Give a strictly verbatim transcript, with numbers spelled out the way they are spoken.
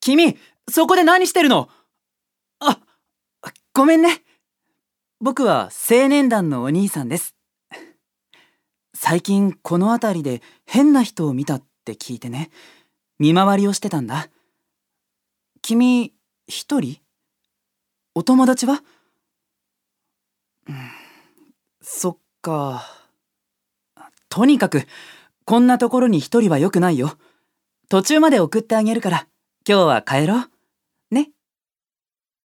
君、そこで何してるの？あ、ごめんね。僕は青年団のお兄さんです。最近この辺りで変な人を見たって聞いてね、見回りをしてたんだ。君、一人？お友達は？うん、そっか。とにかく、こんなところに一人は良くないよ。途中まで送ってあげるから、今日は帰ろう。ね。